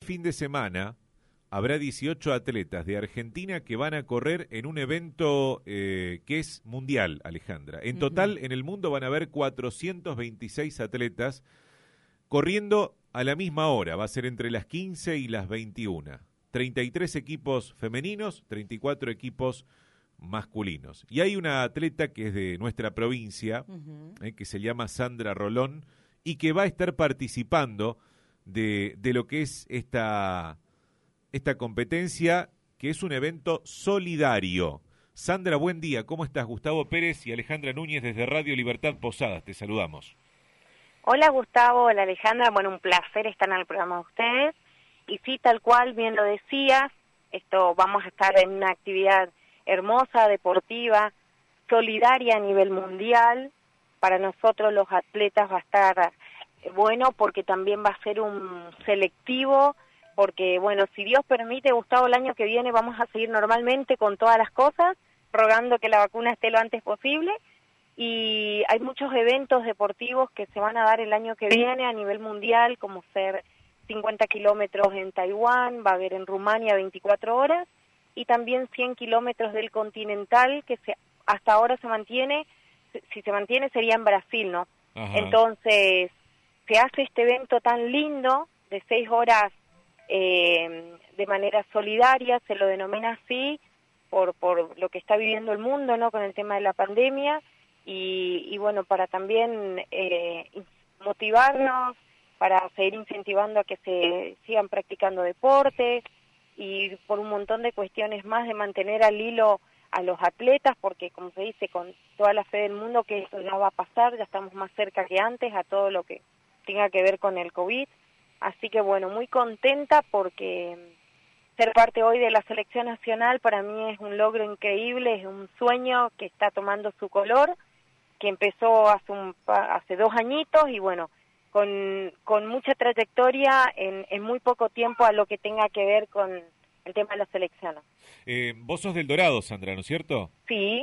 fin de semana habrá 18 atletas de Argentina que van a correr en un evento que es mundial, Alejandra. En total, en el mundo van a haber 426 atletas corriendo a la misma hora. Va a ser entre las 15 y las 21. 33 equipos femeninos, 34 equipos masculinos. Y hay una atleta que es de nuestra provincia, que se llama Sandra Rolón, y que va a estar participando de lo que es esta competencia, que es un evento solidario. Sandra, buen día. ¿Cómo estás? Gustavo Pérez y Alejandra Núñez desde Radio Libertad Posadas. Te saludamos. Hola Gustavo, hola Alejandra. Bueno, un placer estar en el programa de ustedes. Y sí, tal cual, bien lo decías, vamos a estar en una actividad hermosa, deportiva, solidaria a nivel mundial. Para nosotros los atletas va a estar bueno porque también va a ser un selectivo, porque bueno, si Dios permite, Gustavo, el año que viene vamos a seguir normalmente con todas las cosas, rogando que la vacuna esté lo antes posible, y hay muchos eventos deportivos que se van a dar el año que viene a nivel mundial, como ser 50 kilómetros en Taiwán, va a haber en Rumania 24 horas, y también 100 kilómetros del Continental, que hasta ahora se mantiene, si se mantiene sería en Brasil, ¿no? Ajá. Entonces, se hace este evento tan lindo, de 6 horas de manera solidaria, se lo denomina así, por lo que está viviendo el mundo, ¿no? Con el tema de la pandemia, y bueno, para también motivarnos, para seguir incentivando a que se sigan practicando deportes, y por un montón de cuestiones más de mantener al hilo a los atletas, porque como se dice, con toda la fe del mundo que esto ya va a pasar, ya estamos más cerca que antes a todo lo que tenga que ver con el COVID. Así que bueno, muy contenta porque ser parte hoy de la selección nacional para mí es un logro increíble, es un sueño que está tomando su color, que empezó hace 2 añitos y bueno, con mucha trayectoria en muy poco tiempo a lo que tenga que ver con el tema de la selección. Vos sos del Dorado, Sandra, ¿no es cierto? Sí.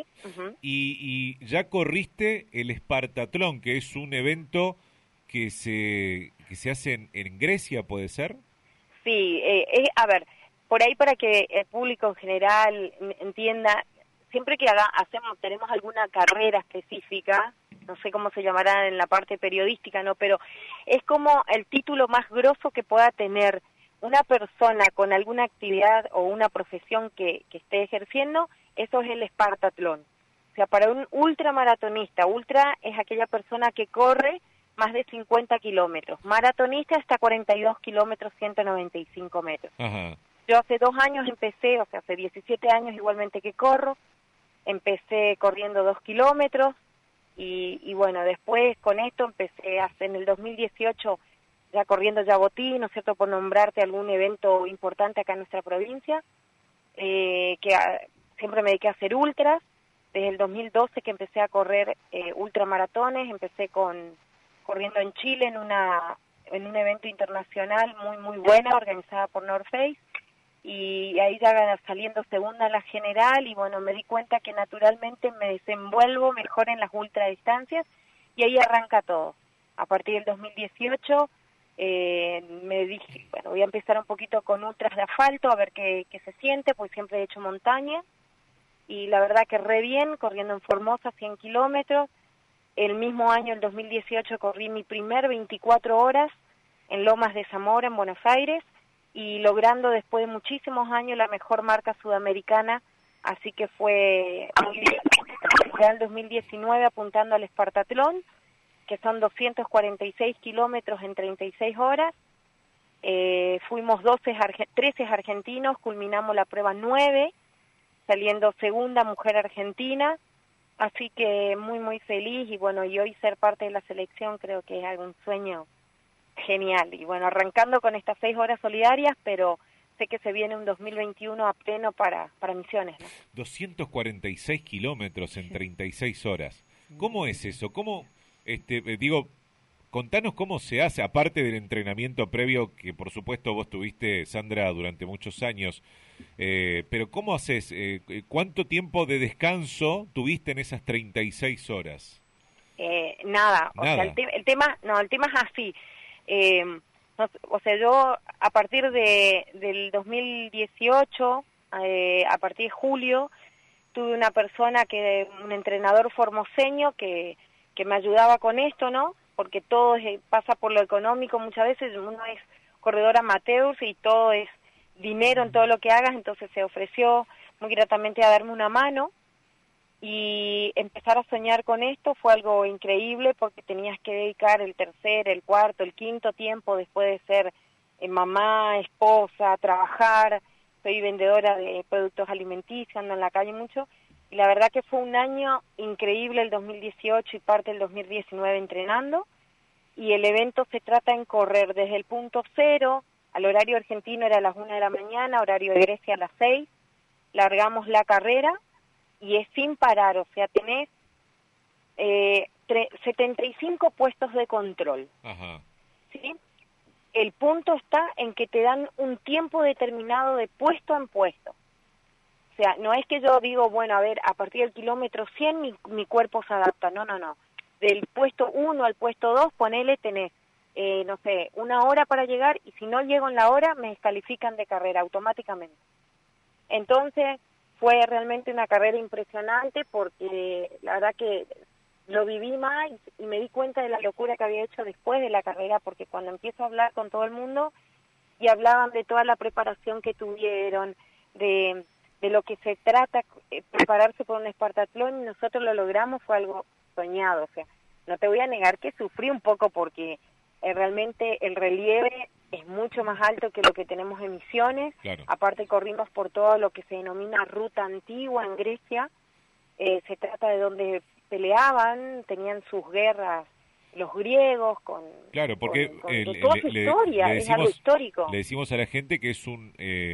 Y ya corriste el Espartatlón, que es un evento que se hace en Grecia, ¿puede ser? Sí, a ver, por ahí para que el público en general entienda, siempre que tenemos alguna carrera específica, no sé cómo se llamará en la parte periodística, ¿no? Pero es como el título más grosso que pueda tener una persona con alguna actividad o una profesión que esté ejerciendo, eso es el Espartatlón. O sea, para un ultramaratonista, ultra es aquella persona que corre más de 50 kilómetros, maratonista hasta 42 kilómetros, 195 metros. Ajá. Yo hace 2 años empecé, o sea, hace 17 años igualmente que corro, empecé corriendo 2 kilómetros, y bueno, después con esto empecé en el 2018 ya corriendo Jabotín, ¿no es cierto?, por nombrarte algún evento importante acá en nuestra provincia, siempre me dediqué a hacer ultras, desde el 2012 que empecé a correr ultramaratones, empecé corriendo en Chile en un evento internacional muy buena, organizada por North Face, y ahí ya saliendo segunda en la general, y bueno, me di cuenta que naturalmente me desenvuelvo mejor en las ultradistancias, y ahí arranca todo. A partir del 2018 me dije, bueno, voy a empezar un poquito con ultras de asfalto, a ver qué se siente, pues siempre he hecho montaña, y la verdad que re bien, corriendo en Formosa 100 kilómetros. El mismo año, el 2018, corrí mi primer 24 horas en Lomas de Zamora, en Buenos Aires, y logrando después de muchísimos años la mejor marca sudamericana, así que fue muy bien. Ya en 2019 apuntando al Espartatlón, que son 246 kilómetros en 36 horas, fuimos 13 argentinos, culminamos la prueba 9, saliendo segunda mujer argentina, así que muy feliz, y bueno, y hoy ser parte de la selección creo que es algún sueño genial, y bueno, arrancando con estas 6 horas solidarias, pero sé que se viene un 2021 a pleno para Misiones, ¿no? 246 kilómetros en 36 horas, ¿cómo es eso? ¿Cómo, contanos cómo se hace, aparte del entrenamiento previo que por supuesto vos tuviste, Sandra, durante muchos años, pero ¿cómo haces? ¿Cuánto tiempo de descanso tuviste en esas 36 horas? Nada. O sea, el tema es así. o sea, yo a partir del 2018, a partir de julio, tuve una persona un entrenador formoseño que me ayudaba con esto, ¿no? Porque todo pasa por lo económico, muchas veces uno es corredor amateur y todo es dinero en todo lo que hagas, entonces se ofreció muy gratamente a darme una mano, y empezar a soñar con esto fue algo increíble porque tenías que dedicar el tercer, el cuarto, el quinto tiempo después de ser mamá, esposa, trabajar. Soy vendedora de productos alimenticios, ando en la calle mucho, y la verdad que fue un año increíble el 2018 y parte del 2019 entrenando, y el evento se trata en correr desde el punto cero, al horario argentino era a las 1 de la mañana, horario de Grecia a las 6, largamos la carrera, y es sin parar, o sea, tenés 75 puestos de control. Ajá. ¿Sí? El punto está en que te dan un tiempo determinado de puesto en puesto. O sea, no es que yo digo, bueno, a ver, a partir del kilómetro 100 mi cuerpo se adapta. No. Del puesto 1 al puesto 2, ponele, tenés, no sé, 1 hora para llegar, y si no llego en la hora, me descalifican de carrera automáticamente. Entonces, fue realmente una carrera impresionante porque la verdad que lo viví más y me di cuenta de la locura que había hecho después de la carrera, porque cuando empiezo a hablar con todo el mundo y hablaban de toda la preparación que tuvieron, de lo que se trata, prepararse por un espartatlón, y nosotros lo logramos, fue algo soñado. O sea, no te voy a negar que sufrí un poco porque realmente el relieve es mucho más alto que lo que tenemos en Misiones. Claro. Aparte corrimos por todo lo que se denomina ruta antigua en Grecia. Se trata de donde peleaban, tenían sus guerras los griegos con... Claro, porque con toda su historia, es algo histórico. Le decimos a la gente que es un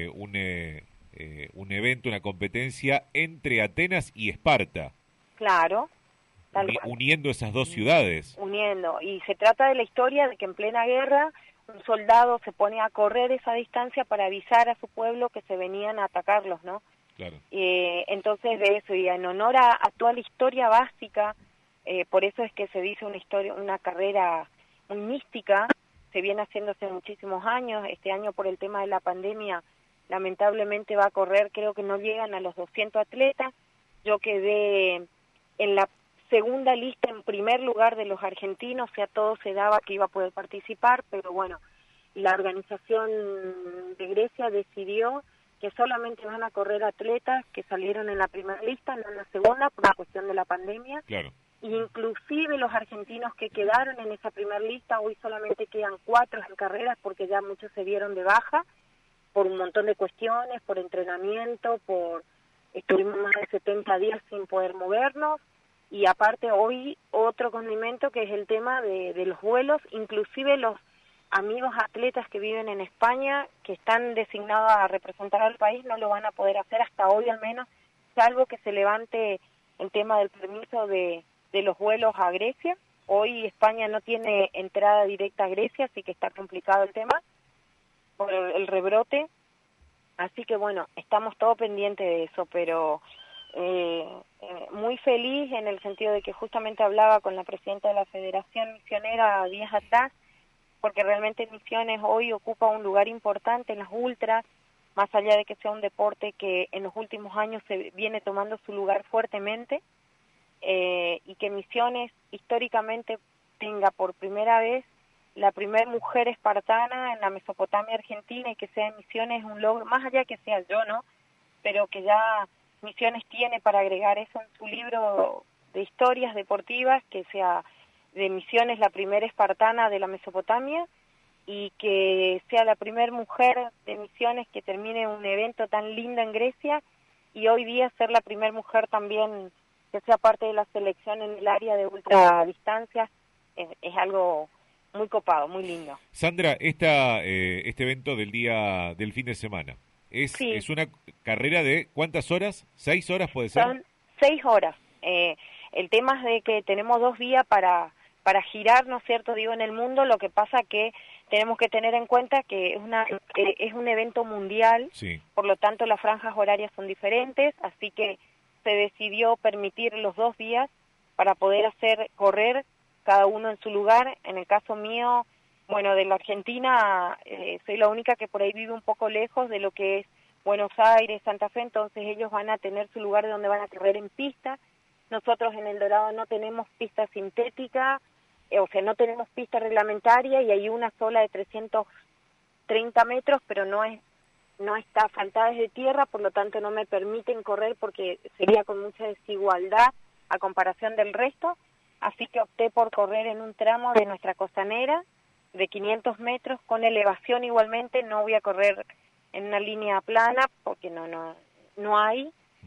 evento, una competencia entre Atenas y Esparta. Claro. Uniendo esas dos ciudades. Uniendo, y se trata de la historia de que en plena guerra un soldado se pone a correr esa distancia para avisar a su pueblo que se venían a atacarlos, ¿no? Claro. Entonces de eso, y en honor a toda la historia básica, por eso es que se dice una carrera muy mística, se viene haciendo hace muchísimos años. Este año por el tema de la pandemia lamentablemente va a correr, creo que no llegan a los 200 atletas. Yo quedé en la segunda lista en primer lugar de los argentinos, o sea, todo se daba que iba a poder participar, pero bueno, la organización de Grecia decidió que solamente van a correr atletas que salieron en la primera lista, no en la segunda, por la cuestión de la pandemia. Claro. Inclusive los argentinos que quedaron en esa primera lista, hoy solamente quedan 4 en carreras porque ya muchos se dieron de baja por un montón de cuestiones, por entrenamiento, estuvimos más de 70 días sin poder movernos. Y aparte hoy otro condimento que es el tema de los vuelos, inclusive los amigos atletas que viven en España, que están designados a representar al país, no lo van a poder hacer hasta hoy al menos, salvo que se levante el tema del permiso de los vuelos a Grecia. Hoy España no tiene entrada directa a Grecia, así que está complicado el tema por el rebrote. Así que bueno, estamos todos pendientes de eso, pero... muy feliz en el sentido de que justamente hablaba con la presidenta de la Federación Misionera días atrás, porque realmente Misiones hoy ocupa un lugar importante en las ultras, más allá de que sea un deporte que en los últimos años se viene tomando su lugar fuertemente, y que Misiones históricamente tenga por primera vez la primera mujer espartana en la Mesopotamia argentina, y que sea en Misiones un logro, más allá que sea yo, ¿no? Pero que ya Misiones tiene para agregar eso en su libro de historias deportivas, que sea de Misiones la primera espartana de la Mesopotamia, y que sea la primera mujer de Misiones que termine un evento tan lindo en Grecia, y hoy día ser la primera mujer también que sea parte de la selección en el área de ultradistancias, es algo muy copado, muy lindo. Sandra, este evento del fin de semana, sí. Es una carrera de ¿cuántas horas? ¿6 horas puede ser? Son 6 horas. El tema es de que tenemos 2 días para girar, ¿no es cierto? Digo, en el mundo, lo que pasa que tenemos que tener en cuenta que es un evento mundial, sí. Por lo tanto las franjas horarias son diferentes, así que se decidió permitir los 2 días para poder correr cada uno en su lugar. En el caso mío, Bueno, de la Argentina soy la única que por ahí vive un poco lejos de lo que es Buenos Aires, Santa Fe, entonces ellos van a tener su lugar de donde van a correr en pista. Nosotros en El Dorado no tenemos pista sintética, o sea, no tenemos pista reglamentaria y hay una sola de 330 metros, pero no está asfaltada desde tierra, por lo tanto no me permiten correr porque sería con mucha desigualdad a comparación del resto, así que opté por correr en un tramo de nuestra costanera de 500 metros con elevación igualmente. No voy a correr en una línea plana porque no hay.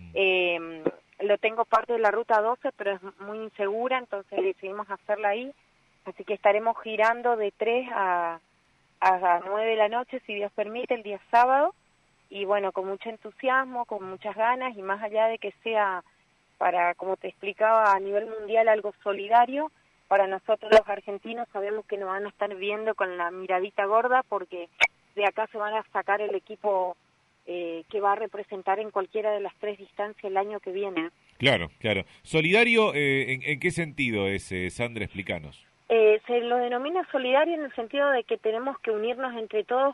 Lo tengo parte de la ruta 12, pero es muy insegura, entonces decidimos hacerla ahí, así que estaremos girando de 3 a 9 de la noche, si Dios permite, el día sábado, y bueno, con mucho entusiasmo, con muchas ganas, y más allá de que sea para, como te explicaba, a nivel mundial algo solidario, para nosotros los argentinos sabemos que nos van a estar viendo con la miradita gorda, porque de acá se van a sacar el equipo que va a representar en cualquiera de las 3 distancias el año que viene. Claro, claro. ¿Solidario en qué sentido es, Sandra? Explícanos. Se lo denomina solidario en el sentido de que tenemos que unirnos entre todos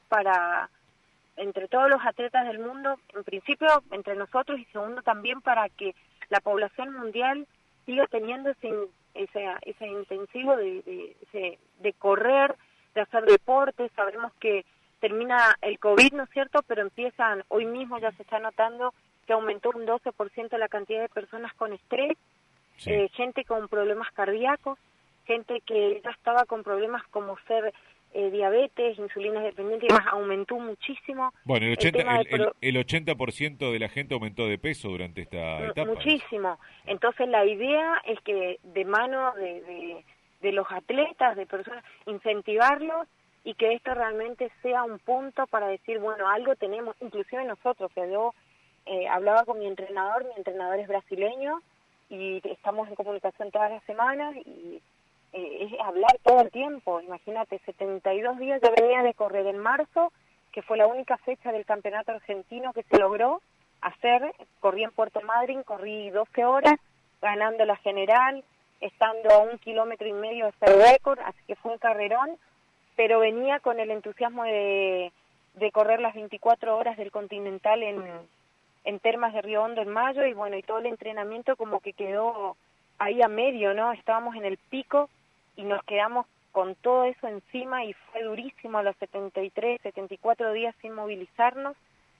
entre todos los atletas del mundo, en principio entre nosotros y segundo también para que la población mundial siga teniendo ese intensivo de correr, de hacer deporte. Sabemos que termina el COVID, ¿no es cierto?, pero hoy mismo ya se está notando que aumentó un 12% la cantidad de personas con estrés, sí. Gente con problemas cardíacos, gente que ya estaba con problemas como ser diabetes, insulina dependiente y demás, aumentó muchísimo. Bueno, el 80% de la gente aumentó de peso durante esta etapa. Muchísimo. Entonces la idea es que de mano de los atletas, de personas, incentivarlos y que esto realmente sea un punto para decir, bueno, algo tenemos, inclusive nosotros, que yo hablaba con mi entrenador es brasileño y estamos en comunicación todas las semanas y es hablar todo el tiempo. Imagínate, 72 días, yo venía de correr en marzo, que fue la única fecha del campeonato argentino que se logró hacer, corrí en Puerto Madryn, corrí 12 horas, ganando la general, estando a 1,5 kilómetros de hacer récord, así que fue un carrerón, pero venía con el entusiasmo de correr las 24 horas del Continental en Termas de Río Hondo en mayo, y bueno, y todo el entrenamiento como que quedó ahí a medio, ¿no? Estábamos en el pico y nos quedamos con todo eso encima y fue durísimo a los 73, 74 días sin movilizarnos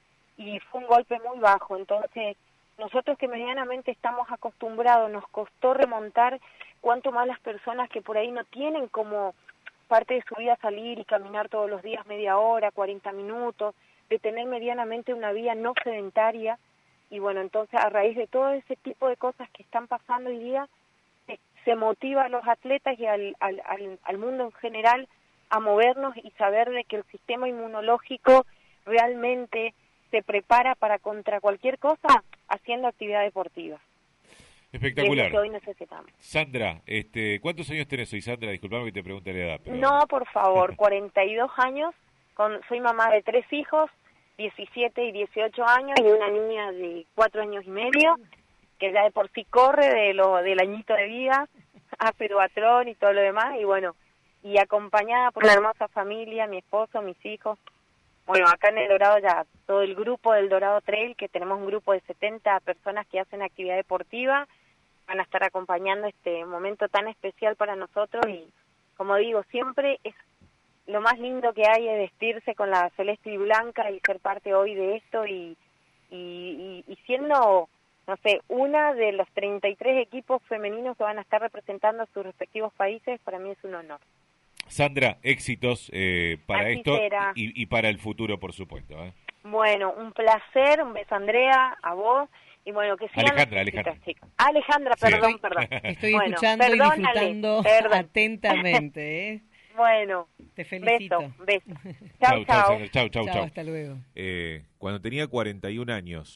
y fue un golpe muy bajo. Entonces, nosotros que medianamente estamos acostumbrados, nos costó remontar, cuanto más las personas que por ahí no tienen como parte de su vida salir y caminar todos los días media hora, 40 minutos, de tener medianamente una vida no sedentaria. Y bueno, entonces a raíz de todo ese tipo de cosas que están pasando hoy día, se motiva a los atletas y al mundo en general a movernos y saber de que el sistema inmunológico realmente se prepara para contra cualquier cosa haciendo actividad deportiva. Espectacular. Es lo que hoy necesitamos. Sandra, ¿cuántos años tenés hoy, Sandra? Disculpame que te pregunte la edad. Pero... No, por favor, 42 años, soy mamá de 3 hijos, 17 y 18 años, y una niña de 4 años y medio, que ya de por sí corre del añito de vida, hace duatlón y todo lo demás, y bueno, y acompañada por una hermosa familia, mi esposo, mis hijos. Bueno, acá en El Dorado ya todo el grupo del Dorado Trail, que tenemos un grupo de 70 personas que hacen actividad deportiva, van a estar acompañando este momento tan especial para nosotros, y como digo, siempre es lo más lindo que hay, es vestirse con la celeste y blanca y ser parte hoy de esto y siendo, no sé, una de los 33 equipos femeninos que van a estar representando a sus respectivos países, para mí es un honor. Sandra, éxitos para Así esto será. y para el futuro, por supuesto. Bueno, un placer, un beso, Andrea, a vos. Y bueno, que sigan Alejandra. Chicas. Alejandra, Sí. perdón. Estoy bueno, escuchando y disfrutando perdón. atentamente, ¿eh? Bueno, te felicito. Beso. Chau. Chau. Hasta luego. Cuando tenía 41 años,